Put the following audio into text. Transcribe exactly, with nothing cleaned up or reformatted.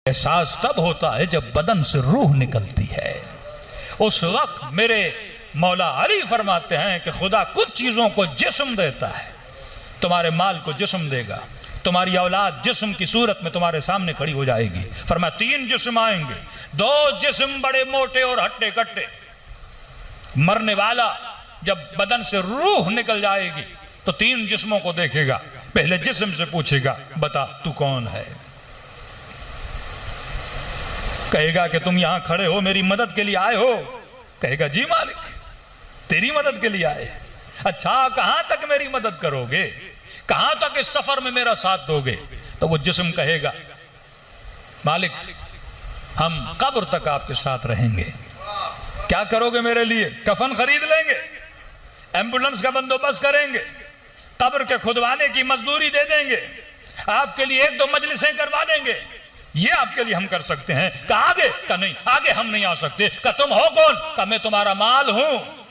एहसास तब होता है जब बदन से रूह निकलती है। उस वक्त मेरे मौला अली फरमाते हैं कि खुदा कुछ चीजों को जिस्म देता है। तुम्हारे माल को जिस्म देगा, तुम्हारी औलाद जिस्म की सूरत में तुम्हारे सामने खड़ी हो जाएगी। फरमाया तीन जिस्म आएंगे, दो जिस्म बड़े मोटे और हट्टे कट्टे। मरने वाला जब बदन से रूह निकल जाएगी तो तीन जिस्मों को देखेगा। पहले जिस्म से पूछेगा, बता तू कौन है? कहेगा कि तुम यहां खड़े हो, मेरी मदद के लिए आए हो? कहेगा जी मालिक, तेरी मदद के लिए आए। अच्छा, कहां तक मेरी मदद करोगे? कहां तक इस सफर में मेरा साथ दोगे? तो वो जिस्म कहेगा, मालिक हम कब्र तक आपके साथ रहेंगे। क्या करोगे मेरे लिए? कफन खरीद लेंगे, एम्बुलेंस का बंदोबस्त करेंगे, कब्र के खुदवाने की मजदूरी दे देंगे, आपके लिए एक दो मजलिसें करवा देंगे। ये आपके लिए हम कर सकते हैं। का आगे? का नहीं, आगे हम नहीं आ सकते। का तुम हो कौन? का मैं तुम्हारा माल हूं।